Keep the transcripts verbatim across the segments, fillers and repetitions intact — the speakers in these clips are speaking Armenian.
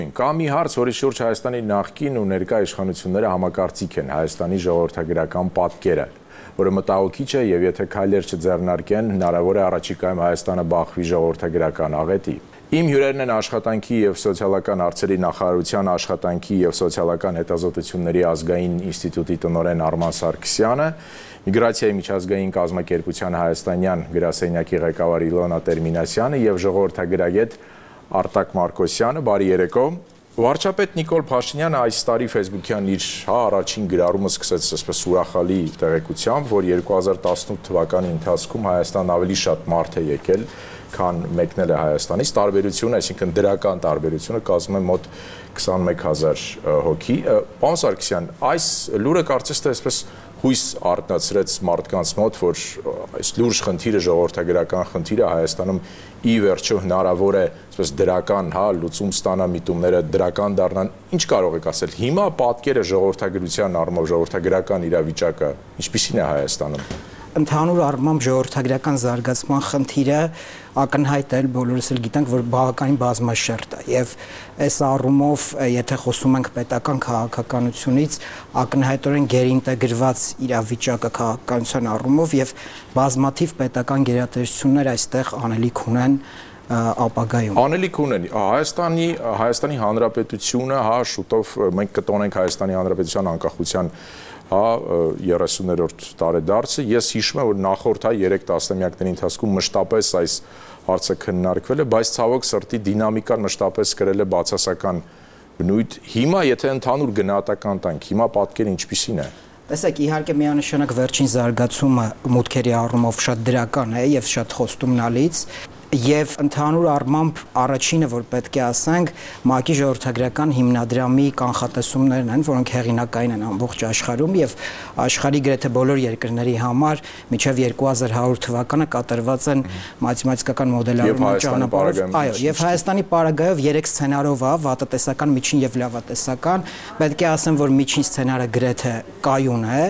Կա մի հարց, որի շուրջ Հայաստանի նախկին ու ներկա իշխանությունները համակարծիք են Հայաստանի ժողովրդագրական պատկերը, որը մտահոգիչ է եւ եթե քայլեր չձեռնարկեն, հնարավոր է առաջիկայում Հայաստանը բախվի ժողովրդագրական աղետի։ Իմ հյուրերն են աշխատանքի եւ սոցիալական հարցերի նախարարության աշխատանքի եւ սոցիալական հետազոտությունների ազգային ինստիտուտի տնօրեն Արման Սարգսյանը, միգրացիայի միջազգային կազմակերպության հայաստանյան գրասենյակի ղեկավար Իլոնա Տերմինասյանը եւ ժողովրդագրագետ Արտակ Մարկոսյանը, բարի երեկո։ Վարչապետ Նիկոլ Փաշինյանը այս տարի Facebook-յան իր հա առաջին գրառումը սկսեց այսպես ուրախալի տեղեկությամբ, որ երկու հազար տասնութ թվականի ընթացքում Հայաստան ավելի շատ մարդ է եկել, քան մեկնել է Հայաստանից, տարբերությունը, այսինքն դրական տարբերությունը կազմում է մոտ քսանմեկ հազար հոգի։ Պարոն Սարգսյան, այս լուրը կարծես թե այսպես հույս արտնացրեց մարդկանց մոտ, որ այս լուրջ խնդիրը, ժողովրդագրական խնդիրը Հայաստանում ի վերջո հնարավոր է այսպես դրական, հա, լուծում ստանա, միտումները դրական դառնան։ Ինչ կարող եք ասել։ Հիմա պատկերը ժողովրդագրության առումով, ժողովրդագրական իրավիճակը ինչպիսին է Հայաստանում։ Ընդհանուր առմամբ ժողովրդագրական զարգացման խնդիրը ակնհայտ է, բոլորս էլ գիտենք, որ բավականին բազմաշերտ է եւ այս առումով եթե խոսում ենք պետական քաղաքականությունից, ակնհայտորեն գերինտեգրված իրավիճակը քաղաքականության առումով եւ բազմաթիվ պետական գերատեսչություններ այստեղ անելիք ունեն ապագայում։ Անելիք ունեն Հայաստանի Հայաստանի Հանրապետությունը, հա, շուտով մենք կտոնենք Հայաստանի Հանրապետության անկախության հա երեսուներորդ տարեդարձը, ես հիշում եմ, որ նախորդ հա երեք տասնամյակների ընթացքում մշտապես այս հարցը քննարկվել է, բայց ցավոք սրտի դինամիկան մշտապես կրել է բացասական բնույթ։ Հիմա եթե ընդհանուր գնահատական տանք, հիմա պատկերը ինչպիսին է։ Տեսեք, իհարկե միանշանակ վերջին զարգացումը մուտքերի առումով շատ դրական է եւ շատ խոստումնալից Եվ ընդհանուր առմամբ առաջինը, որ պետք է ասենք, ՄԱԿ-ի ժողովրդագրական հիմնադրամի կանխատեսումներն են, որոնք հեղինակային են ամբողջ աշխարհում եւ աշխարհի գրեթե բոլոր երկրների համար մինչեւ երկու հազար հարյուր թվականը կատարված են մաթեմատիկական մոդելավորման ճանապարհով։ Այո, եւ Հայաստանի պարագայով երեք սցենարով է՝ վատատեսական, միջին եւ լավատեսական։ Պետք է ասեմ, որ միջին սցենարը գրեթե կայուն է։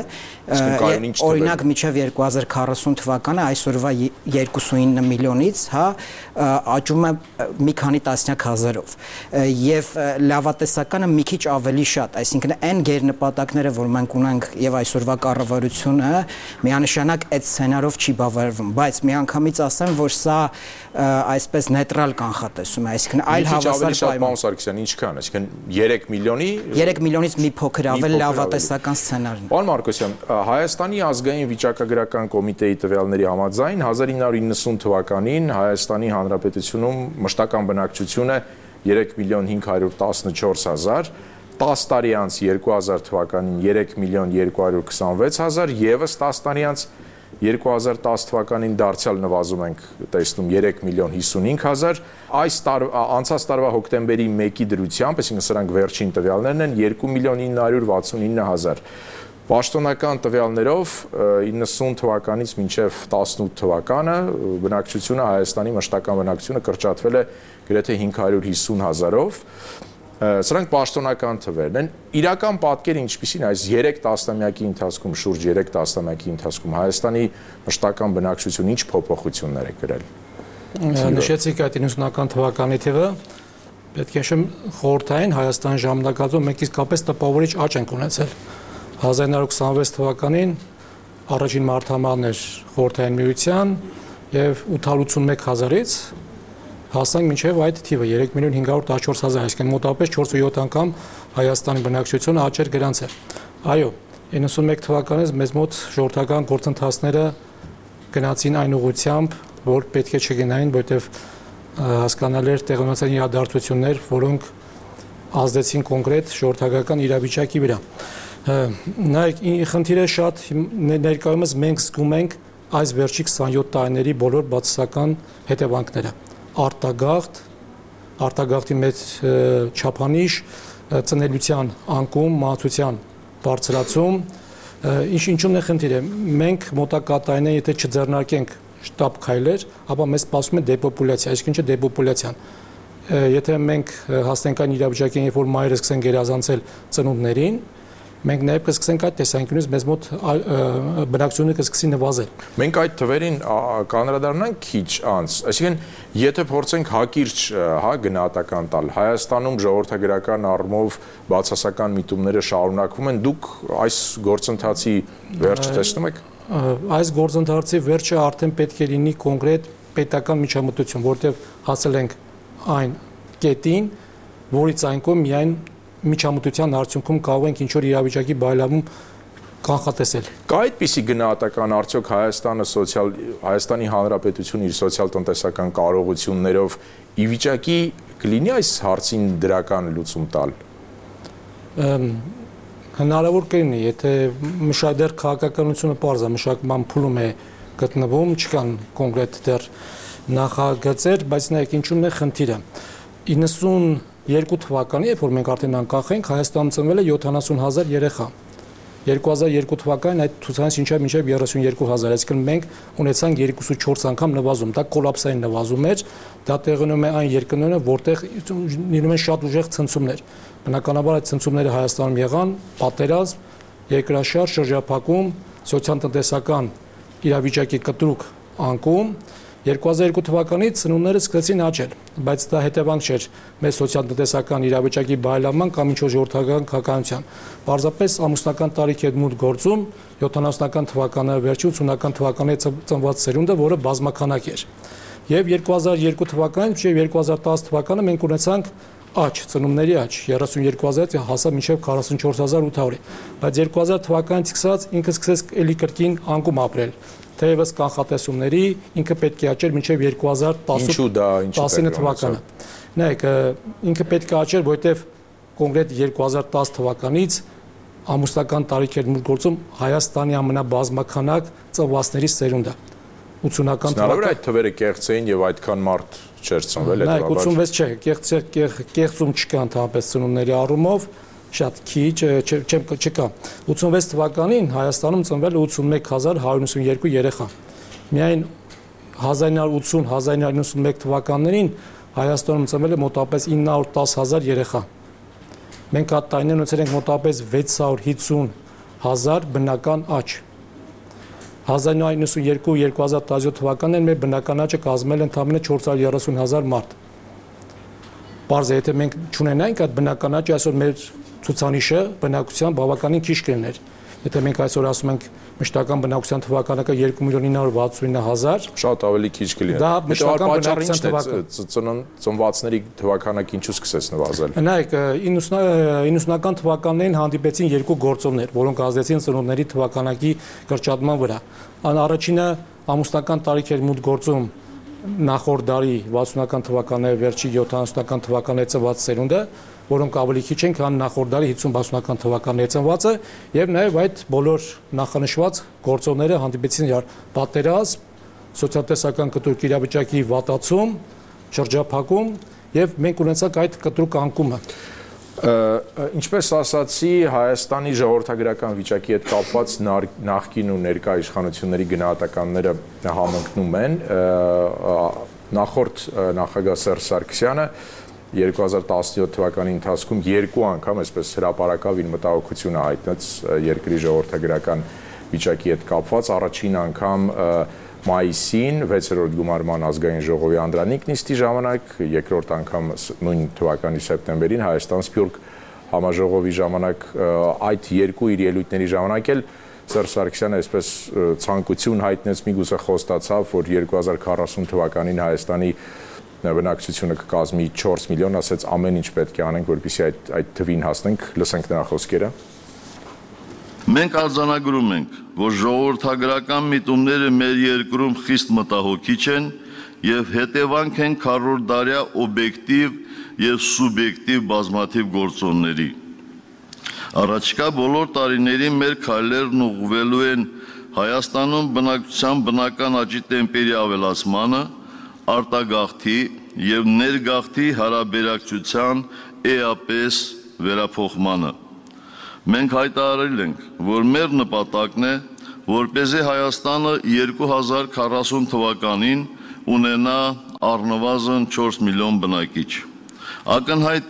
Օրինակ մինչև երկու հազար քառասուն թվականը այսօրվա երկուսունինը միլիոնից, հա, աճում է մի քանի տասնյակ հազարով եւ լավատեսականը մի քիչ ավելի շատ, այսինքն այն գերնպատակները, որ մենք ունենք եւ այսօրվա կառավարությունը միանշանակ այդ սցենարով չի բավարարվում, բայց միանգամից ասեմ, որ սա այսպես նեյտրալ կանխատեսում է, այսինքն այլ հավասար պայման։ Սարգսյան, ինչքան, այսինքն երեք միլիոնի երեք միլիոնից մի փոքր ավել լավատեսական սցենարն։ Պարոն Մարկոսյան, Հայաստանի ազգային վիճակագրական կոմիտեի տվյալների համաձայն հազար ինը հարյուր իննսուն թվականին Հայաստանի Հանրապետությունում մշտական բնակչությունը երեք միլիոն հինգ հարյուր տասնչորս հազար, տասը տարի անց երկու հազար թվականին երեք միլիոն երկու հարյուր քսանվեց հազար, եւս տասը տարի անց երկու հազար տասը թվականին դարձյալ նվազում ենք տեսնում երեք միլիոն հիսունհինգ հազար, այս տարվա անցած տարվա հոկտեմբերի մեկի դրությամբ, այսինքն սրանք վերջին տվյալներն են, երկու միլիոն ինը հարյուր վաթսունինը հազար։ Պաշտոնական տվյալներով իննսուն թվականից մինչև տասնութ թվականը բնակչությունը Հայաստանի մշտական բնակչությունը կրճատվել է գրեթե հինգ հարյուր հիսուն հազարով։ Սրանք պաշտոնական թվերն են։ Իրական պատկերը ինչպիսին է այս երեք տասնամյակի ընթացքում, շուրջ երեք տասնամյակի ընթացքում Հայաստանի մշտական բնակչությունը ինչ փոփոխություններ է կրել։ Նշեցիք այդ իննսունական թվականի թվը, պետք է նշեմ խորհրդային Հայաստանի ժամանակածում մենք իսկապես տպավորիչ աճ ենք ունեցել։ հազար ինը հարյուր քսանվեց թվականին առաջին մարտահրավերն էր խորհրդային միության եւ ութսունմեկ հազարից հասանք մինչև այդ թիվը երեք միլիոն հինգ հարյուր տասնչորս հազար, այսինքն մոտավորապես չորս ու յոթ անգամ Հայաստանի բնակչությունը աճեր գրանցել։ Այո, իննսունմեկ թվականից մեզ մոտ ժողովրդական գործընթացները գնացին այն ուղղությամբ, որ պետք է չգնային, որտեղ հասկանալի էր տեղնության իրադարձություններ, որոնք ազդեցին կոնկրետ ժողովրդական իրավիճակի վրա։ Նայեք, խնդիրը շատ ներկայումս մենք զգում ենք այս վերջի քսանյոթ տարիների բոլոր բացասական հետևանքները։ Արտագաղթ, արտագաղթի մեծ չափանիշ, ծնելիության անկում, մահացության բարձրացում, ինչ ինչու՞մն է խնդիրը։ Մենք մոտակա տարիներին եթե չձեռնարկենք շտապ քայլեր, ապա մեզ սպասում է դեպոպուլյացիա, այսինքն չէ դեպոպուլյացիան։ Եթե մենք հասնենք այն իրավիճակին, երբ որ մայրերը սկսեն գերազանցել ծնունդներին, մենք նաև կսկսենք այդ տեսանկյունից մեզ մոտ բնակչությունը կսկսի նվազել։ Մենք այդ թվերին կանրադառնանք քիչ անց, այսինքն եթե փորձենք հակիրճ հա գնահատական տալ, Հայաստանում ժողովրդագրական առումով բացասական միտումները շարունակվում են, դուք այս գործընթացի վերջ տեսնում եք։ Այս գործընթացի վերջը արդեն պետք է լինի կոնկրետ պետական միջամտություն, որտեղ հասել ենք այն կետին, որից այն կողմ միայն միջամտության արդյունքում կարող ենք ինչ-որ իրավիճակի բայլավում կանխատեսել։ Կա այդպիսի գնահատական արդյոք Հայաստանը սոցիալ Հայաստանի Հանրապետությունը իր սոցիալ-տնտեսական կարողություններով ի վիճակի կլինի այս հարցին դրական լուծում տալ։ Հնարավոր կլինի, եթե մշակդեր քաղաքականությունը պարզ է, մշակման փուլում է գտնվում, չկան կոնկրետ դեռ նախագծեր, բայց նայեք ինչու՞մն է խնդիրը։ իննսունյոթ թվականի, երբ որ մենք արդեն անկախ ենք, Հայաստանում ծնվել է յոթանասուն հազար երեխա։ երկու հազար երկու թվականին այդ ցուցանիշը ինչա մինչև երեսունյոթ հազար, այսինքն մենք ունեցանք երկուսունչորս անգամ նվազում, դա կոլապսային նվազում էր, դա տեղնում է այն երկրներում, որտեղ լինում են շատ ուժեղ ցնցումներ։ Բնականաբար այդ ցնցումները Հայաստանում եղան, պատերազմ, երկրաշարժ, շրջափակում, սոցիալ-տնտեսական իրավիճակի կտրուկ անկում։ երկու հազար երկու թվականից ծնունդները սկսեցին աճել, բայց դա հետևանք չէր մեր սոցիալ-տնտեսական իրավիճակի բայլավման կամ ինչ-որ ժողովրդական քաղաքականության։ Պարզապես ամուսնական տարիքի հետ մուտք գործում յոթանասունական թվականները վերջի ութսունական թվականների ծնված սերունդը, որը բազմաքանակ էր։ Եվ երկու հազար երկու թվականից մինչև երկու հազար տասը թվականը մենք ունեցանք աճ, ծնունդների աճ, երեսունյոթ հազարից հասավ մինչև քառասունչորս հազար ութ հարյուրի, բայց երկու հազար թվականից սկսած ինքը սկսեց էլի կրկին անկում ապրել։ Թեևս կանխատեսումների ինքը պետք է աճեր մինչև երկու հազար տասնինը թվականը։ Նայեք, ինքը պետք է աճեր, որովհետև կոնկրետ երկու հազար տասը թվականից ամուսնական տարիքեր մուտք գործում Հայաստանի ամենաբազմաքանակ ծնվածների սերունդը։ ութսունական թվականին այդ թվերը կեղծ էին եւ այդքան մարդ չէր ծնվել, հետո ութսունվեց չէ, կեղծ կեղծում չկա ընդհանրապես ծնունդների առումով, շատ քիչ չեմ չկա։ ութսունվեց թվականին Հայաստանում ծնվել է ութսունմեկ հազար հարյուր նվսունյոթ երեխա։ Միայն հազար ինը հարյուր ութսուն - հազար ինը հարյուր նվսունմեկ թվականներին Հայաստանում ծնվել է մոտավորապես ինը հարյուր տասը հազար երեխա։ Մենք այդ տարիներին ունեցել ենք մոտավորապես վեց հարյուր հիսուն հազար բնական աճ։ հազար ինը հարյուր նվսունյոթ - երկու հազար տասնյոթ թվականներին մեր բնական աճը կազմել է ընդամենը չորս հարյուր երեսուն հազար մարդ։ Պարզ է, եթե մենք չունենայինք այդ բնական աճը, այսօր մեր ցուցանիշը բնակության բավականին քիչ կլիներ։ Եթե մենք այսօր ասում ենք մշտական բնակության թվականակը երկու միլիոն ինը հարյուր վաթսունինը հազար, շատ ավելի քիչ կլիներ։ Դա մշտական բնակության ծնվածների թվականակը ինչու սկսեց նվազել։ Նայեք, իննսունական թվականներին հանդիպեցին երկու գործոններ, որոնք ազդեցին ծնունդների թվականակի կրճատման վրա։ Առաջինը ամուսնական տարիք էր մուտք գործում նախորդ դարի վաթսունական թվականների վերջի յոթանասունական թվականների ծնված սերունդը, որոնք ավելի քիչ են, քան նախորդ դարի հիսուն բաասնական թվականների ծնվածը, եւ նաեւ այդ բոլոր նախանշված գործոնները հանդիպեցին իրար՝ պատերազմ, սոցիալ-տնտեսական կտրուկ իրավիճակի վատացում, շրջափակում, եւ մենք ունեցանք այդ կտրուկ անկումը։ Ինչպես ասացի, Հայաստանի ժողովրդագրական վիճակի հետ կապված նախկին ու ներկա իշխանությունների գնահատականները համընկնում են։ Նախորդ նախագահ Սերժ Սարգսյանը երկու հազար տասնյոթ թվականի ընթացքում երկու անգամ այսպես հրապարակավ իր մտահոգությունը հայտնեց երկրի ժողովրդագրական վիճակի հետ կապված, առաջին անգամ մայիսին վեցերորդ գումարման ազգային ժողովի անդրանիկ նիստի ժամանակ, երկրորդ անգամ նույն թվականի սեպտեմբերին Հայաստան-Սփյուռք համաժողովի ժամանակ, այդ երկու իր ելույթների ժամանակ էլ Սերժ Սարգսյանը այսպես ցանկություն հայտնեց, միգուցե խոստացավ, որ երկու հազար քառասուն թվականին Հայաստանի բնակչությունը կկազմի չորս միլիոն, ասեց ամեն ինչ պետք է անենք, որպեսզի այդ այդ թվին հասնենք, լսենք նրա խոսքերը։ Մենք արձանագրում ենք, որ ժողովրդագրական միտումները մեր երկրում խիստ մտահոգիչ են եւ հետևանք են քառորդդարյա օբյեկտիվ եւ սուբյեկտիվ բազմաթիվ գործոնների։ Առաջիկա բոլոր տարիներին մեր քայլերն ուղղվելու են Հայաստանում բնակչության բնական աճի տեմպերի ավելացմանը, արտագաղթի եւ ներգաղթի հարաբերակցության էապես վերափոխմանը։ Մենք հայտարարել ենք, որ մեր նպատակն է, որպեսզի Հայաստանը երկու հազար քառասուն թվականին ունենա առնվազն չորս միլիոն բնակիչ։ Ակնհայտ է,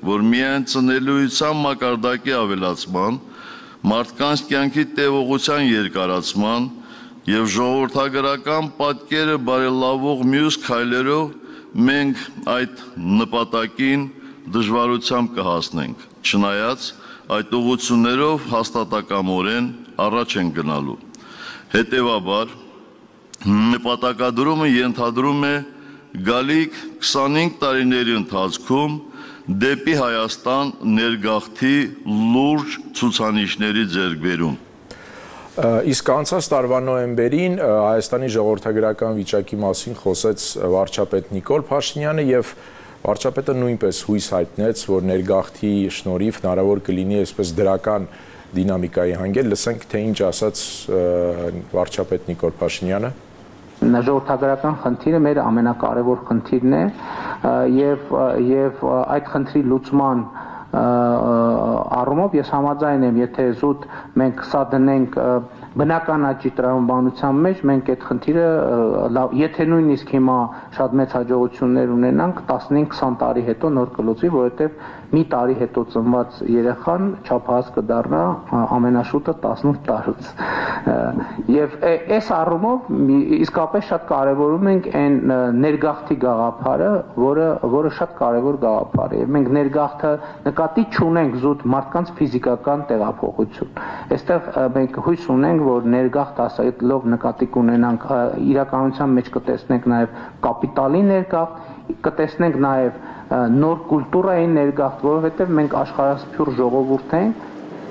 որ միայն ծնելիության մակարդակի ավելացման, մարդկանց կյանքի տևողության երկարացման եւ ժողովրդագրական պատկերը բարելավող մյուս քայլերով մենք այդ նպատակին դժվարությամբ կհասնենք, չնայած այդ ուղղություններով հաստատակամորեն առաջ են գնալու։ Հետևաբար, նպատակադրումը ենթադրում է գալիք քսանհինգ տարիների ընթացքում դեպի Հայաստան ներգաղթի լուրջ ցուցանիշների ձեռքբերում։ Իսկ անցած տարվա նոյեմբերին Հայաստանի ժողովրդագրական վիճակի մասին խոսեց վարչապետ Նիկոլ Փաշինյանը եւ վարչապետը նույնպես հույս հայտնեց, որ ներգաղթի շնորհիվ հնարավոր կլինի այսպես դրական դինամիկայի հանգել։ Լսենք, թե ինչ ասաց վարչապետ Նիկոլ Փաշինյանը։ Ժողովրդագրական խնդիրը մեր ամենակարևոր խնդիրն է եւ եւ այդ խնդրի լուծման առումով ես համաձայն եմ, եթե զուտ մենք սա դնենք բնական աճի տրամաբանության մեջ, մենք այդ խնդիրը, եթե նույնիսկ հիմա շատ մեծ հաջողություններ ունենանք, տասնհինգ քսան տարի հետո նոր կլուծվի, որովհետև մի տարի հետո ծնված երեխան չափահաս կդառնա ամենաշուտը տասնութ տարուց։ Եվ այս առումով իսկապես շատ կարևորում ենք այն ներգաղթի գաղափարը, որը որը շատ կարևոր գաղափար է։ Եվ մենք ներգաղթը նկատի չունենք զուտ մարդկանց ֆիզիկական տեղափոխություն։ Այստեղ մենք հույս ունենք, որ ներգաղթ ասելով նկատի կունենանք իրականության մեջ կտեսնենք նաև կապիտալի ներգաղթ, կտեսնենք նաև նոր կուլտուրայի ներգաղթ, որովհետև մենք աշխարհասփյուռ ժողովուրդ ենք։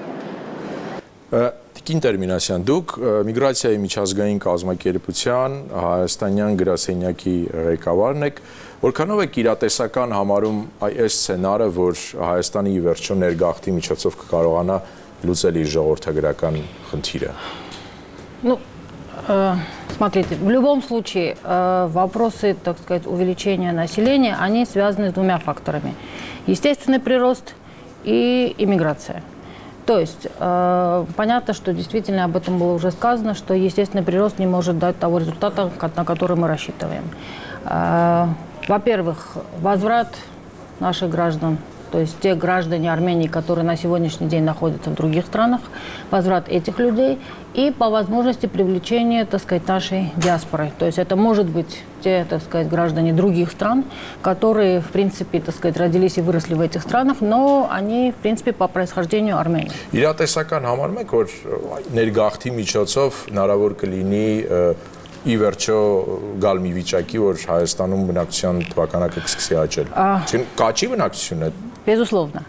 Տիկին Տերմինասյան, դուք միգրացիայի միջազգային կազմակերպության հայաստանյան գրասենյակի ղեկավարն եք, որքանով եք իրատեսական համարում այս սցենարը, որ Հայաստանի ի վերջո ներգաղթի միջոցով կկարողանա լուծել իր ժողովրդագրական խնդիրը։ Ну, э, смотрите, в любом случае э, вопросы, так сказать, увеличения населения, они связаны с двумя факторами. Естественный прирост и иммиграция. То есть, э, понятно, что действительно об этом было уже сказано, что естественный прирост не может дать того результата, на который мы рассчитываем. Э, во-первых, возврат наших граждан, то есть те граждане Армении, которые на сегодняшний день находятся в других странах, возврат этих людей и по возможности привлечение, так сказать, нашей диаспоры. То есть это может быть те, так сказать, граждане других стран, которые, в принципе, так сказать, родились и выросли в этих странах, но они, в принципе, по происхождению Армении. Իրատեսական համարում եք, որ ներգաղթի միջոցով հնարավոր կլինի ի վերջո գալ մի վիճակի, որ Հայաստանում բնակչության թվականակը կսկսի աճել։ Կաճի բնակչությունը։ Безусловно.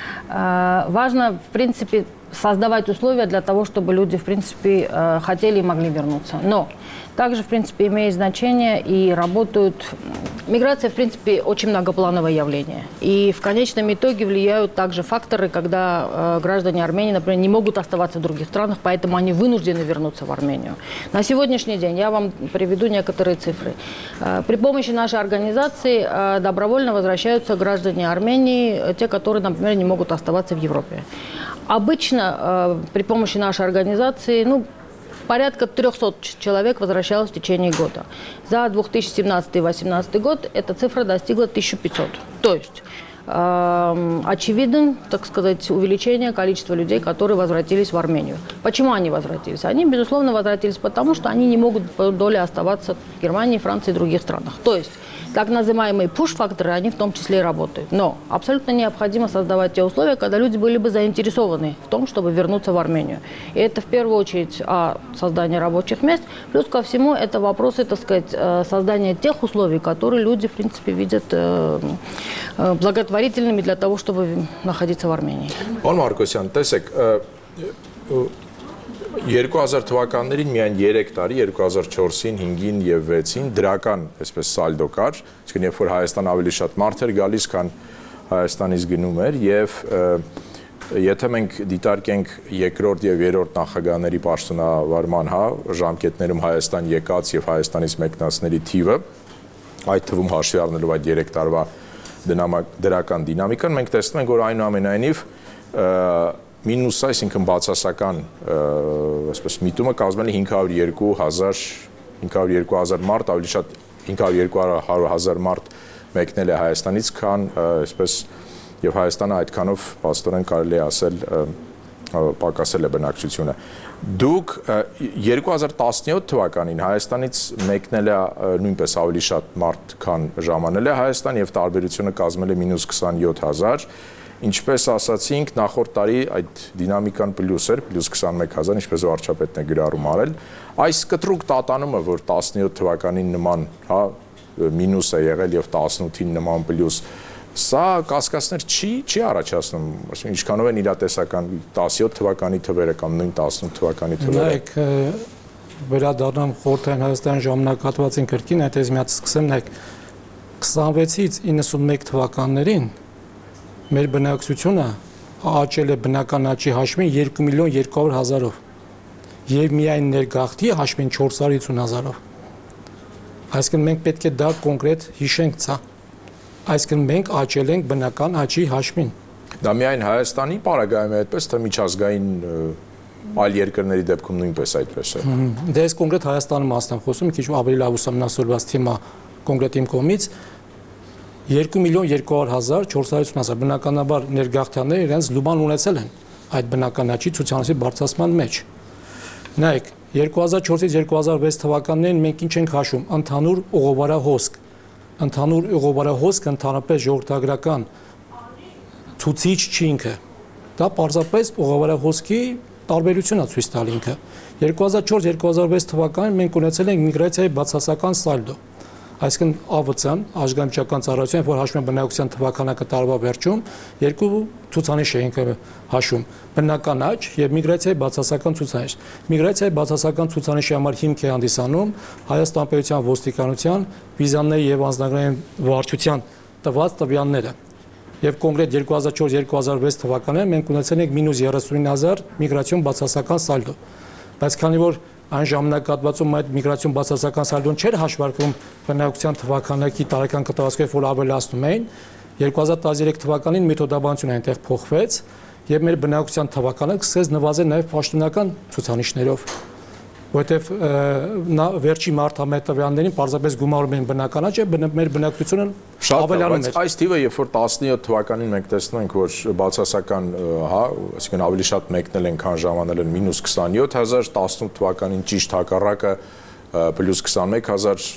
Важно, в принципе, создавать условия для того, чтобы люди, в принципе, хотели и могли вернуться. Но также, в принципе, имеет значение и работают... Миграция, в принципе, очень многоплановое явление. И в конечном итоге влияют также факторы, когда э, граждане Армении, например, не могут оставаться в других странах, поэтому они вынуждены вернуться в Армению. На сегодняшний день я вам приведу некоторые цифры. Э, при помощи нашей организации э, добровольно возвращаются граждане Армении, те, которые, например, не могут оставаться в Европе. Обычно э, при помощи нашей организации, ну, порядка трехсот человек возвращалось в течение года. За две тысячи семнадцатый — две тысячи восемнадцатый год эта цифра достигла тысячи пятисот. То есть э, очевидно, так сказать, увеличение количества людей, которые возвратились в Армению. Почему они возвратились? Они, безусловно, возвратились потому, что они не могут по доле оставаться в Германии, Франции и других странах. То есть так называемые пуш-факторы, они в том числе и работают. Но абсолютно необходимо создавать те условия, когда люди были бы заинтересованы в том, чтобы вернуться в Армению. И это в первую очередь о создании рабочих мест. Плюс ко всему это вопросы, так сказать, создания тех условий, которые люди, в принципе, видят благотворительными для того, чтобы находиться в Армении. Պարոն Մարկոսյան, տեսեք, երկու հազար թվականներին միայն երեք տարի, երկու հազար չորսին, հինգին եւ վեցին դրական, այսպես սալդո կար, այսինքն երբ որ Հայաստան ավելի շատ մարդ էր գալիս, քան Հայաստանից գնում էր եւ եթե մենք դիտարկենք երկրորդ եւ երրորդ նախագահների պաշտոնավարման հա ժամկետներում Հայաստան եկած եւ Հայաստանից մեկնածների թիվը, այդ թվում հաշվի առնելով այդ երեք տարվա դրական դինամիկան, մենք տեսնում ենք, որ այնուամենայնիվ մինուս, այսինքն բացասական այսպես միտումը կազմել է հինգ հարյուր երկու հազար մարդ, ավելի շատ հինգ հարյուր երկու հազար մարդ մեկնել է Հայաստանից, քան այսպես եւ Հայաստանը այդքանով պաստորեն կարելի ասել պակասել է բնակչությունը։ Դուք երկու հազար տասնյոթ թվականին Հայաստանից մեկնել է նույնպես ավելի շատ մարդ, քան ժամանել է Հայաստան եւ տարբերությունը կազմել է մինուս քսանյոթ հազար։ Ինչպես ասացինք, նախորդ տարի այդ դինամիկան պլյուս էր, պլյուս քսանմեկ հազար, ինչպես վարչապետն է գրառում արել։ Այս կտրուկ տատանումը, որ տասնյոթ թվականին նման, հա, մինուս է եղել եւ տասնութին նման պլյուս, սա կասկածներ չի չի առաջացնում, ինչքանով են իրատեսական տասնյոթ թվականի թվերը կամ նույն տասնութ թվականի թվերը։ Նայեք, վերադառնամ խորհրդային Հայաստան ժամանակահատվածին կրկին, այդպես միած սկսեմ, նայեք, քսանվեցից իննսունմեկ թվականներին մեր բնակչությունը աճել է բնական աճի հաշվին երկու միլիոն երկու հարյուր հազարով եւ միայն ներգաղթի հաշվին չորս հարյուր հիսուն հազարով։ Այսինքն մենք պետք է դա կոնկրետ հիշենք, ցա։ Այսինքն մենք աճել ենք բնական աճի հաշվին։ Դա միայն Հայաստանի պարագայում է այդպես, թե միջազգային այլ երկրների դեպքում նույնպես այդպես է։ Դե այս կոնկրետ Հայաստանի մասն եմ խոսում, քիչ ավելի լավ ուսումնասիրված թեմա կոնկրետ իմ կողմից։ երկու միլիոն երկու հարյուր հազար չորս հարյուր հիսուն հազար բնականաբար ներգաղթյալները իրենց լուման ունեցել են այդ բնական աճի ցուցանիշի բարձրացման մեջ։ Նայեք, երկու հազար չորսից երկու հազար վեց թվականներին մենք ինչ ենք հաշվում, ընդհանուր օղովարահոսք։ Ընդհանուր օղովարահոսքը ընդհանրապես ժողովրդագրական ցուցիչ չի ինքը։ Դա պարզապես օղովարահոսքի տարբերությունն է ցույց տալ ինքը։ երկու հազար չորս երկու հազար վեց թվականին մենք ունեցել ենք միգրացիայի բացասական սալդո։ Այսինքն ԱՎՑ-ն, Ազգամիջական ծառայությունը, որ հաշվում է բնակության թվականակը տարվա վերջում, երկու ցուցանիշ է ինքը հաշվում՝ բնական աճ եւ միգրացիայի բացասական ցուցանիշ։ Միգրացիայի բացասական ցուցանիշի համար հիմք է հանդիսանում Հայաստան պետության ոստիկանության վիզաների եւ անձնագրային վարչության տված տվյալները։ Եվ կոնկրետ երկու հազար չորս երկու հազար վեց թվականներին մենք ունեցել ենք մինուս երեսունինը հազար միգրացիոն բացասական սալդո։ Բայց քանի որ այն ժամանակահատվածում այդ միգրացիոն բացասական սալդոն չէր հաշվարկվում բնակության թվականակի տարեկան կտրվածքով, որ ավելացնում էին, երկու հազար տասներեք թվականին մեթոդաբանությունը այնտեղ փոխվեց եւ մեր բնակության թվականը սկսեց նվազել նաեւ պաշտոնական ցուցանիշներով, որտեվ վերջի մարտամետ տվյալներին պարզապես գումարում են բնական աճը, մեր բնակչությունը ավելանում էր։ Այս թիվը, երբ որ տասնյոթ թվականին մենք տեսնում ենք, որ բացասական, հա, այսինքն ավելի շատ մեկնել են, քան ժամանել են մինուս քսանյոթ հազար, տասնութ թվականին ճիշտ հակառակը պլյուս քսանմեկ հազար,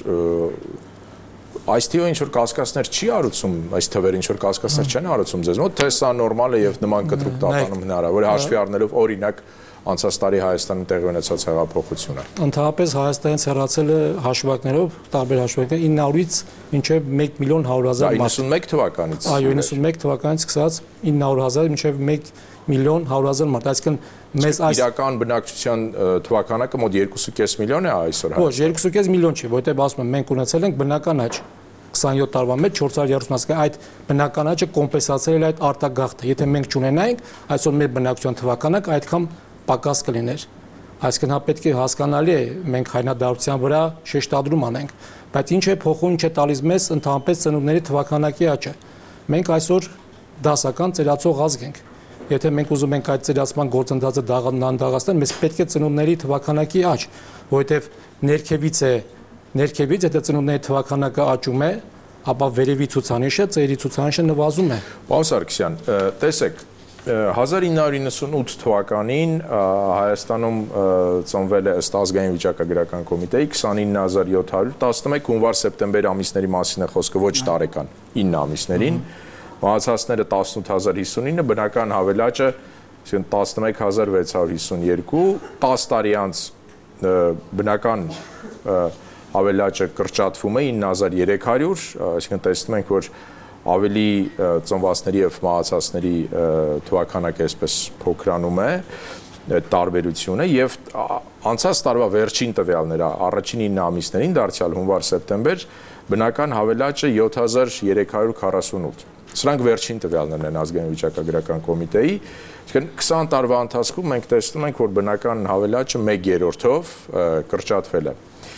այս թիվը ինչ որ կասկածներ չի արուցում, այս թվերը ինչ որ կասկածներ չեն արուցում ձեզ մոտ, թե սա նորմալ է եւ նման կտրուկ տատանում հնարավոր է հաշվի առնելով օրինակ անցած տարի Հայաստանում տեղի ունեցած հեղափոխությունը։ Ընդհանրապես Հայաստանից հեռացել է հաշվարկներով, տարբեր հաշվարկներ ինը հարյուրից մինչև մեկ միլիոն հարյուր հազար մարդ։ իննսունմեկ թվականից։ Այո, իննսունմեկ թվականից սկսած ինը հարյուր հազար մինչև մեկ միլիոն հարյուր հազար մարդ։ Այսինքն մեզ այս իրական բնակչության թվականակը մոտ երկու կես միլիոն է այսօր։ Ոչ, երկու կես միլիոն չի, որտեղ ասում եմ մենք ունեցել ենք բնական աճ քսանյոթ տարվա մեջ չորս հարյուր երեսուն հազար, այդ բնական աճը կոմպենսացրել է այդ արտագաղթը։ Եթե մենք չունենայինք, այսօր մեր բնակչության թվականակը այդքան պակաս կլիներ։ Այսինքն հա պետք է հասկանալի է մենք հայնադարձության վրա շեշտադրում անենք, բայց ինչ է փոխում, ինչ է տալիս մեզ ընդհանրապես ծնունդների թվականակի աճը։ Մենք այսօր դասական ծերացող ազգ ենք։ Եթե մենք ուզում ենք այդ ծերացման գործընթացը դանդաղացնել, մեզ պետք է ծնունդների թվականակի աճ, որովհետև ներքևից է ներքևից եթե ծնունդների թվականակը աճում է, ապա վերևի ցուցանիշը, ծերի ցուցանիշը նվազում է։ Պարոն Սարգսյան, տեսեք, հազար ինը հարյուր իննսունութ թվականին Հայաստանում ծնվել է ըստ ազգային վիճակագրական կոմիտեի քսանինը հազար յոթ հարյուր տասնմեկ հունվար-սեպտեմբեր ամիսների մասին է խոսքը, ոչ տարեկան, ինը ամիսներին, մահացածները տասնութ հազար հիսունինը, բնական հավելաճը տասնմեկ հազար վեց հարյուր հիսունյոթ, տասը տարի անց բնական հավելաճը կրճատվում է ինը հազար երեք հարյուր, այսինքն տեսնում ենք, որ ավելի ծնվածների եւ մահացածների թվականակը այսպես փոքրանում է տարբերությունը եւ անցած տարվա վերջին տվյալները առաջին ինը ամիսներին դարձյալ հունվար-սեպտեմբեր բնական հավելաճը յոթ հազար երեք հարյուր քառասունութ։ Սրանք վերջին տվյալներն են ազգային վիճակագրական կոմիտեի, այսինքն քսան տարվա ընթացքում մենք տեսնում ենք, որ բնական հավելաճը մեկ երրորդով կրճատվել է։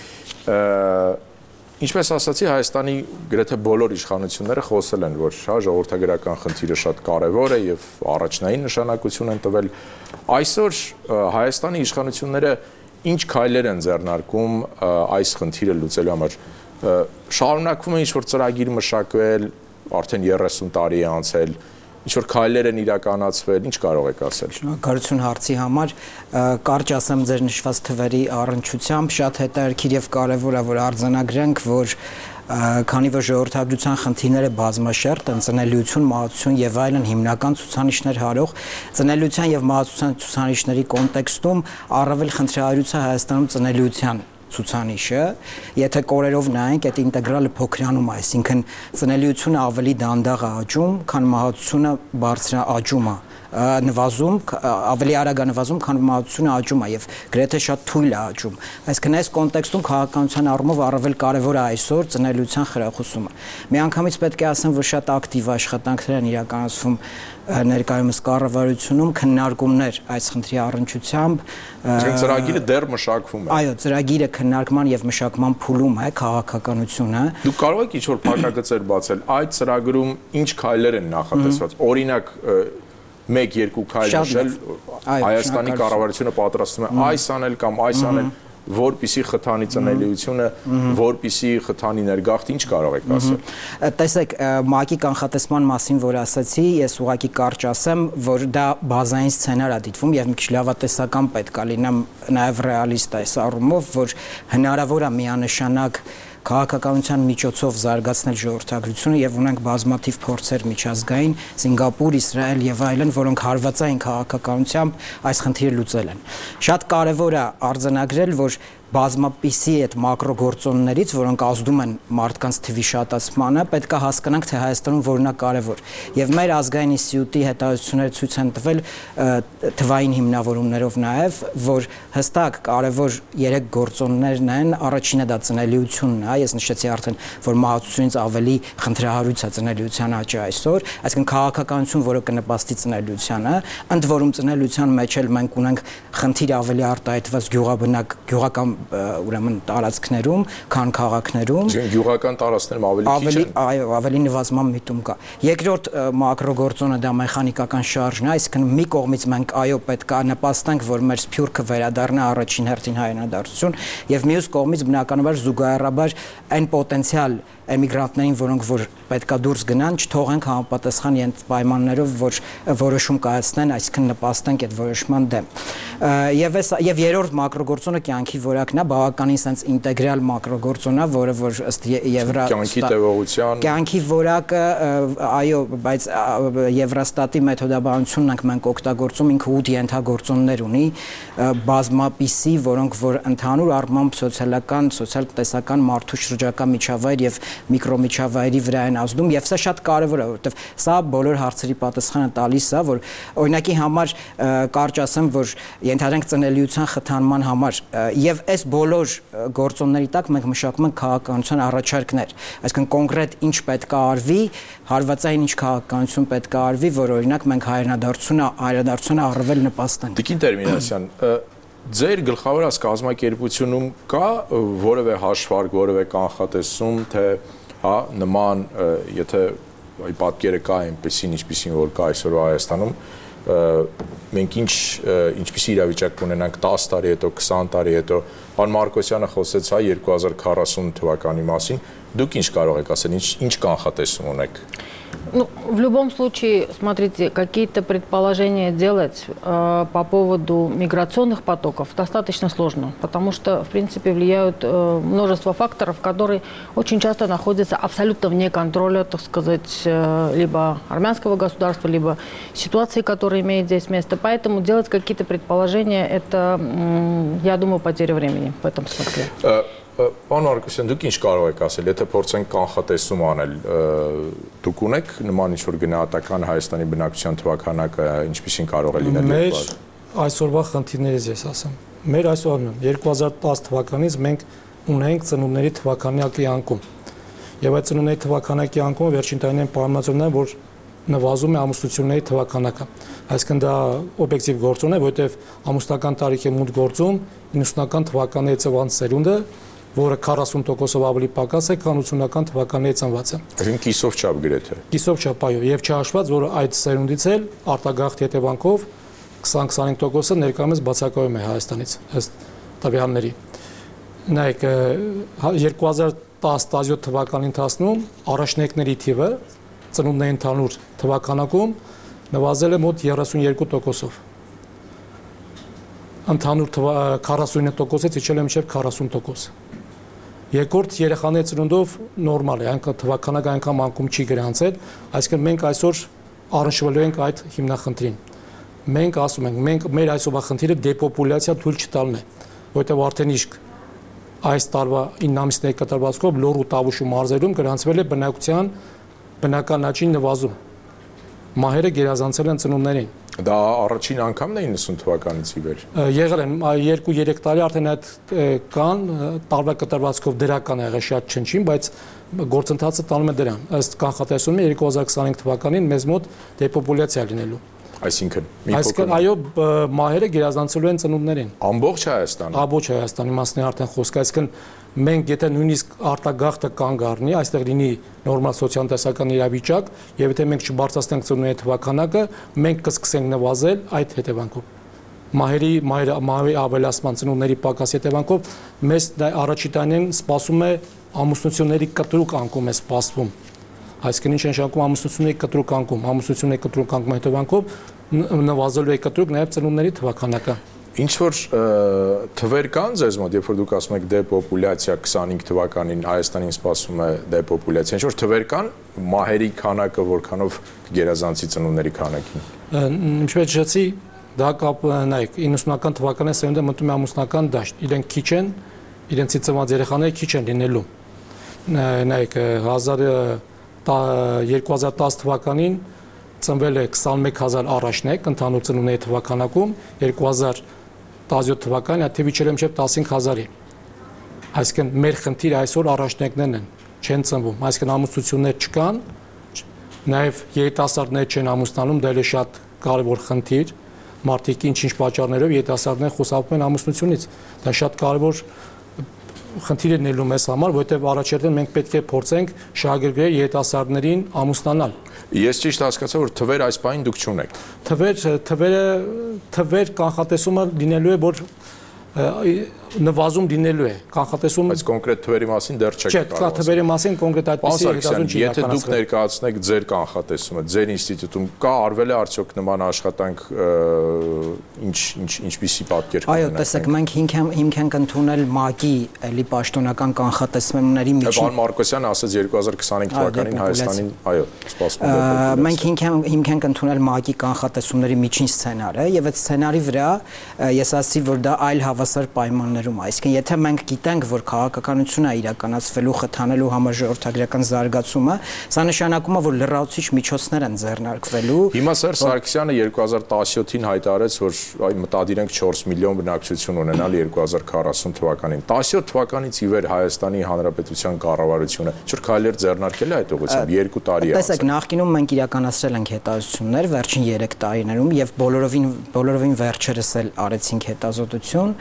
Ինչպես ասացի, Հայաստանի գրեթե բոլոր իշխանությունները խոսել են, որ հա ժողովրդագրական խնդիրը շատ կարևոր է եւ առաջնային նշանակություն են տվել։ Այսօր Հայաստանի իշխանությունները ինչ քայլեր են ձեռնարկում այս խնդիրը լուծելու համար։ Շարունակվում է ինչ-որ ծրագիր մշակվել, արդեն երեսուն տարի է անցել, ինչ որ քայլեր են իրականացվել, ինչ կարող եք ասել։ Շնորհակալություն հարցի համար, կարճ ասեմ ձեր նշված թվերի առնչությամբ շատ հետաքրքիր եւ կարեւոր է որ արձանագրենք, որ քանի որ ժողովրդագրության խնդիրները բազմաշերտ են, ծնելիություն, մահացություն եւ այլն հիմնական ցուցանիշներ հարող, ծնելիության եւ մահացության ցուցանիշների կոնտեքստում առավել խնդրահարույց է Հայաստանում ծնելիության ցուցանիշը, եթե կորերով նայենք, այդ ինտեգրալը փոքրանում է, այսինքն ծնելիությունը ավելի դանդաղ է աճում, քան մահացությունը բարձր աճում է, նվազում, ավելի արագ է նվազում, քան մահացությունը աճում է եւ գրեթե շատ թույլ է աճում։ Այսինքն այս կոնտեքստում քաղաքականության առումով առավել կարեւոր է այսօր ծնելիության խրախուսումը։ Միանգամից պետք է ասեմ, որ շատ ակտիվ աշխատանքներ են իրականացվում ներկայումս կառավարությունում քննարկումներ այս խնդրի առնչությամբ ծրագիրը դեռ մշակվում է։ Այո, ծրագիրը քննարկման եւ մշակման փուլում է քաղաքականությունը։ Դուք կարող եք ինչ-որ փակագծեր բացել այդ ծրագրում ինչ քայլեր են նախատեսված։ Օրինակ մեկ-երկու քայլ նշել Հայաստանի կառավարությունը պատրաստվում է այս անել կամ այս անել, որպիսի խթանի ծնելիությունը, որպիսի խթանի ներգաղթ, ինչ կարող եք ասել։ Տեսեք, ՄԱԿ-ի կանխատեսման մասին, որ ասացի, ես ուղղակի կարճ ասեմ, որ դա բազային սցենար է դիտվում եւ մի քիչ լավատեսական պետք է լինեմ, նաեւ ռեալիստ այս առումով, որ հնարավոր է միանշանակ քաղաքականության միջոցով զարգացնել ժողովրդագրությունը եւ ունենք բազմաթիվ փորձեր միջազգային, Սինգապուր, Իսրայել եւ այլն, որոնք հարվածային քաղաքականությամբ այս խնդիրը լուծել են։ Շատ կարեւոր է արձանագրել, որ բազմապիսի այդ մակրոգործոններից, որոնք ազդում են մարդկանց թվի շատացմանը, պետք է հասկանանք, թե Հայաստանում որն է կարևոր։ Եվ մեր ազգային ինստիտուտի հետազոտությունները ցույց են տվել թվային հիմնավորումներով նաև, որ հստակ կարևոր երեք գործոններն են, առաջինը դա ծնելիությունն է, ես նշեցի արդեն, որ մահացությունից ավելի խնդրահարույց է ծնելիության աճը այսօր, այսինքն քաղաքականություն, որը կնպաստի ծնելիությանը, ընդ որում ծնելիության մեջ էլ մենք ունենք խնդիր ավելի արտահայտված գյուղաբնակ, գյուղական ուրեմն տարածքներում, քան քաղաքներում։ Գյուղական տարածքներում ավելի քիչ են։ Այո, ավելի նվազման միտում կա։ Երկրորդ մակրոգործոնը դա մեխանիկական շարժն է, այսինքն մի կողմից մենք այո պետք է նպաստենք, որ մեր սփյուռքը վերադառնա առաջին հերթին հայրենադարձություն, եւ մյուս կողմից բնականաբար զուգահեռաբար այն պոտենցիալ էմիգրանտներին, որոնք որ պետքա դուրս գնան, չթողենք համապատասխան ենթ պայմաններով, որ որոշում կայացնեն, այսինքն նպաստենք այդ որոշման դեմ։ Եվ այս եւ երրորդ մակրոգործոնը կյանքի որակն է, բավականին sense ինտեգրալ մակրոգործոն է, որը որ ըստ Եվրա կյանքի տևողության կյանքի որակը, այո, բայց Եվրոստատի մեթոդաբանությունն ենք մենք օգտագործում, ինքը ութ ենթագործոններ ունի, բազմապիսի, որոնք որ ընդհանուր առմամբ սոցիալական, սոցիալ-տնտեսական մարդու շրջակա միջավայր եւ միկրոմիջավայրի վրա են ազդում եւ սա շատ կարեւոր է, որովհետեւ սա բոլոր հարցերի պատասխանը տալիս է, որ օրինակի համար կարճ ասեմ, որ ենթադրենք ծնելիության խթանման համար եւ այս բոլոր գործոնների տակ մենք մշակում ենք քաղաքականության առաջարկներ, այսինքն կոնկրետ ինչ պետք է արվի, հարվածային ինչ քաղաքականություն պետք է արվի, որ օրինակ մենք հայրենադարձությունը, հայրենադարձությունը առավել նպաստենք։ Տիկին Տերմինասյան, ձեր գլխավոր կազմակերպությունում կա որևէ հաշվարկ, որևէ կանխատեսում, թե հա նման, եթե այ պատկերը կա այնպեսին, ինչպեսին որ կա այսօր Հայաստանում, մենք ինչ ինչպիսի իրավիճակ կունենանք տասը տարի հետո, քսան տարի հետո, պարոն Մարկոսյանը խոսեց հա երկու հազար քառասուն թվականի մասին, դուք ինչ կարող եք ասել, ինչ ինչ կանխատեսում ունեք։ Ну, в любом случае, смотрите, какие-то предположения делать э, по поводу миграционных потоков достаточно сложно, потому что, в принципе, влияют э, множество факторов, которые очень часто находятся абсолютно вне контроля, так сказать, э, либо армянского государства, либо ситуации, которая имеет здесь место. Поэтому делать какие-то предположения, это, э, я думаю, потеря времени в этом смысле. Պարոն Մարկոսյան, դուք ինչ կարող եք ասել, եթե փորձենք կանխատեսում անել, դուք ունեք նման ինչ-որ գնահատական Հայաստանի բնակչության թվականակը ինչպիսին կարող է լինել։ Մեր այսօրվա խնդիրներից ես ասեմ։ Մեր այսօրն երկու հազար տասը թվականից մենք ունենք ծնունդների թվականակի անկում։ Եվ այդ ծնունդների թվականակի անկումը վերջին տարիներին պարունակում է, որ նվազում է ամուսնությունների թվականակը։ Այսինքն դա օբյեկտիվ գործոն է, որովհետև ամուսնական տարիքի մուտք գործում իննսունական թվականների ծնված սերունդը, որը քառասուն տոկոսով ավելի պակաս է, քան ութսունական թվականների ծնվածը։ Այսինքն կիսով չափ գրեթե։ Կիսով չափ, այո, եւ չհաշված, որ այդ սերունդից էլ արտագաղթի հետևանքով քսան-քսանհինգ տոկոսը ներկայումս բացակայում է Հայաստանից, ըստ տվյալների։ Նայեք, երկու հազար տասը-տասնյոթ թվականի ընթացքում առաջնեկների թիվը ծնունդների ընդհանուր թվականակում նվազել է մոտ երեսունյոթ տոկոսով։ Ընդհանուր քառասունինը տոկոսից իջել է մինչև քառասուն տոկոս։ Երկրորդ երեխաների ծնունդով նորմալ է, այնքան թվականական այնքան մանկում չի գրանցել, այսինքն մենք այսօր առնչվելու ենք այդ հիմնախնդրին։ Մենք ասում ենք, մենք մեր այսօրվա խնդիրը դեպոպուլյացիա թույլ չտալն է, որովհետև արդեն իսկ այս տարվա ինը ամիսների կտրվածքով Լոռ ու Տավուշ մարզերում գրանցվել է բնակության բնական աճի նվազում։ Մահերը գերազանցել են ծնունդներին։ Դա առաջին անգամն է իննսուն թվականից ի վեր։ Եղել են երկու-երեք տարի արդեն այդ կան տարվա կտրվածքով դրական եղել շատ չնչին, բայց գործընթացը տանում է դրան։ Ըստ կանխատեսումի երկու հազար քսանհինգ թվականին մեզ մոտ դեպոպուլյացիա լինելու։ Այսինքն մի փոքր Այսինքն այո, մահերը գերազանցելու են ծնունդներին։ Ամբողջ Հայաստանը։ Ամբողջ Հայաստանի մասն է արդեն խոսքը, այսինքն մենք եթե նույնիսկ արտագաղթը կանգ առնի, այստեղ լինի նորմալ սոցիալ-տնտեսական իրավիճակ, եւ եթե մենք չբարձրացնենք ծնունդների թվականակը, մենք կսկսենք նվազել այդ հետևանքով։ Մահերի մահերի ավելացման ծնունդների պակաս հետևանքով մեզ առաջին տարին սպասում է ամուսնությունների կտրուկ անկում է սպասվում։ Այսինքն ինչ նշանակում ամուսնությունների կտրուկ անկում, ամուսնությունների կտրուկ անկում հետևանքով նվազելու է կտրուկ նաև ծնունդների թվականակը։ Ինչ որ թվեր կան ձեզ մոտ, երբ որ դուք ասում եք դեպոպուլյացիա քսանհինգ թվականին Հայաստանին սպասում է դեպոպուլյացիա, ինչ որ թվեր կան մահերի քանակը որքանով գերազանցի ծնունդների քանակին։ Ինչպես ասացի, դա կապ նայեք, իննսունական թվականին սերունդը մտնում է ամուսնական դաշտ, իրենք քիչ են, իրենցից ծնված երեխաները քիչ են լինելու։ Նայեք, երկու հազար տասը թվականին ծնվել է քսանմեկ հազար առաջնեկ ընդհանուր ծնունդների թվականակում, երկու հազար տասնյոթ թվականին այդ թիվը իջել է մինչև տասնհինգ հազարի։ Այսինքն մեր խնդիրը այսօր առաջնեկներն են, չեն ծնվում, այսինքն ամուսնություններ չկան, նաև երիտասարդներ չեն ամուսնանում, դա էլ է շատ կարևոր խնդիր, մարդիկ ինչ-ինչ պատճառներով երիտասարդներ խուսափում են ամուսնությունից, դա շատ կարևոր խնդիր է լինելու մեզ համար, որովհետև առաջերտին մենք պետք է փորձենք շահագրգռել երիտասարդներին ամուսնանալ։ Ես ճիշտ հասկացա, որ թվեր այս պահին դուք չունեք։ Թվեր, թվերը, թվեր կանխատեսումը լինելու է, որ նվազում լինելու է, կանխատեսում։ Բայց կոնկրետ թվերի մասին դեռ չեք կարող։ Չէ, թվերի մասին կոնկրետ այդպիսի հետազոտում չի իրականացվել։ Եթե դուք ներկայացնեք ձեր կանխատեսումը, ձեր ինստիտուտում կա արվել է արդյոք նման աշխատանք, ինչ ինչ ինչպիսի պատկեր կունենա։ Այո, տեսեք, մենք հիմք ենք ընդունել ՄԱԿ-ի էլի պաշտոնական կանխատեսումների միջին։ Պարոն Մարկոսյանը ասաց երկու հազար քսանհինգ թվականին Հայաստանին, այո, սպասվում է։ Մենք հիմք ենք ընդունել ՄԱԿ-ի կանխատեսումների միջին սցենարը, եւ այդ սցենարի վրա ես ասացի, որ դա այլ հավասար պայմաններում է։ Այսինքն, եթե մենք գիտենք, որ քաղաքականությունը է իրականացվելու խթանելու համար ժողովրդագրական զարգացումը, սա նշանակում է, որ լրացուցիչ միջոցներ են ձեռնարկվելու։ Հիմա Սերժ Սարգսյանը երկու հազար տասնյոթին հայտարարեց, որ այ մտադիր ենք չորս միլիոն բնակչություն ունենալ երկու հազար քառասուն թվականին։ տասնյոթ թվականից ի վեր Հայաստանի Հանրապետության կառավարությունը ինչ-որ քայլեր ձեռնարկել է այդ ուղղությամբ երկու տարի անց։ Տեսեք, նախկինում մենք իրականացրել ենք հետազոտություններ վերջին երեք տարիներում եւ բոլորովին բոլորովին վերջերս էլ արեցինք հետազոտություն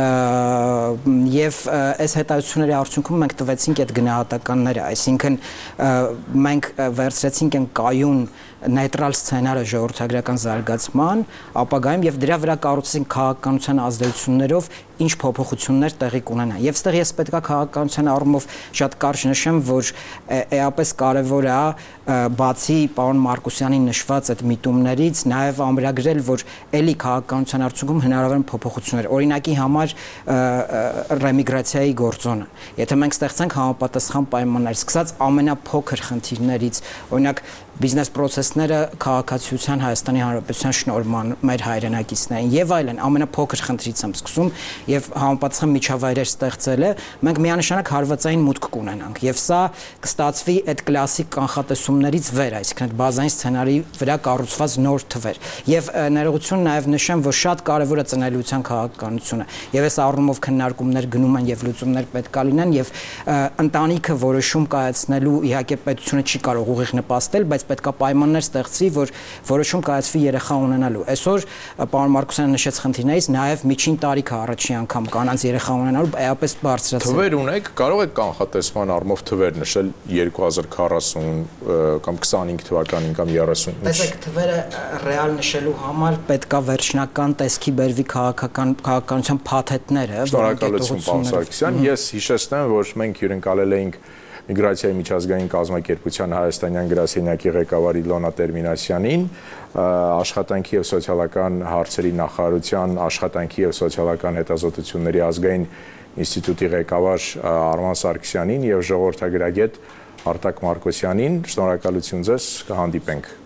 եւ այս հետազոտությունների արդյունքում մենք տվեցինք այդ գնահատականները, այսինքն մենք վերցրեցինք այն կայուն նեյտրալ սցենարը ժողովրդագրական զարգացման ապագայում եւ դրա վրա կառուցեցինք քաղաքականության ազդեցություններով ինչ փոփոխություններ տեղի կունենան։ Եվ ստեղ ես պետքա քաղաքականության առումով շատ կարճ նշեմ, որ էապես կարևոր է բացի պարոն Մարկոսյանի նշված այդ միտումներից նաև ամրագրել, որ էլի քաղաքականության արդյունքում հնարավոր են փոփոխություններ։ Օրինակի համար ռեմիգրացիայի գործոնը։ Եթե մենք ստեղծենք համապատասխան պայմաններ, սկսած ամենափոքր խնդիրներից, օրինակ բիզնես պրոցեսները քաղաքացիության Հայաստանի Հանրապետության շնորհման մեր հայրենակիցներին եւ այլն ամենափոքր խնդրից եմ սկսում եւ համապատասխան միջավայրեր ստեղծելը մենք միանշանակ հարվածային մուտք կունենանք եւ սա կստացվի այդ կլասիկ կանխատեսումներից վեր, այսինքն այդ բազային սցենարի վրա կառուցված նոր թվեր եւ ներողություն նաեւ նշեմ, որ շատ կարեւոր է ծնելիության քաղաքականությունը եւ այս առումով քննարկումներ գնում են եւ լուծումներ պետք է լինեն եւ ընտանիքը որոշում կայացնելու իհարկե պետությունը չի կարող ուղիղ նպաստել, բայց պետք է պայմաններ ստեղծի, որ որոշում կայացվի երեխա ունենալու։ Այսօր պարոն Մարկոսյանը նշեց խնդիրներից, նաև միջին տարիքը առաջի անգամ կանանց երեխա ունենալու էապես բարձրացել։ Թվեր ունեք, կարող եք կանխատեսման առումով թվեր նշել երկու հազար քառասուն կամ քսանհինգ թվականին կամ երեսուն։ Տեսեք, թվերը ռեալ նշելու համար պետք է վերջնական տեսքի բերվի քաղաքական քաղաքականության փաթեթները, Շնորհակալություն, պարոն Սարգսյան։ Ես հիշեցնեմ, որ մենք հյուրընկալել էինք միգրացիայի միջազգային կազմակերպության հայաստանյան գրասենյակի ղեկավար Իլոնա Տերմինասյանին, աշխատանքի եւ սոցիալական հարցերի նախարարության աշխատանքի եւ սոցիալական հետազոտությունների ազգային ինստիտուտի ղեկավար Արման Սարգսյանին եւ ժողովրդագրագետ Արտակ Մարկոսյանին։ Շնորհակալություն ձեզ, կհանդիպենք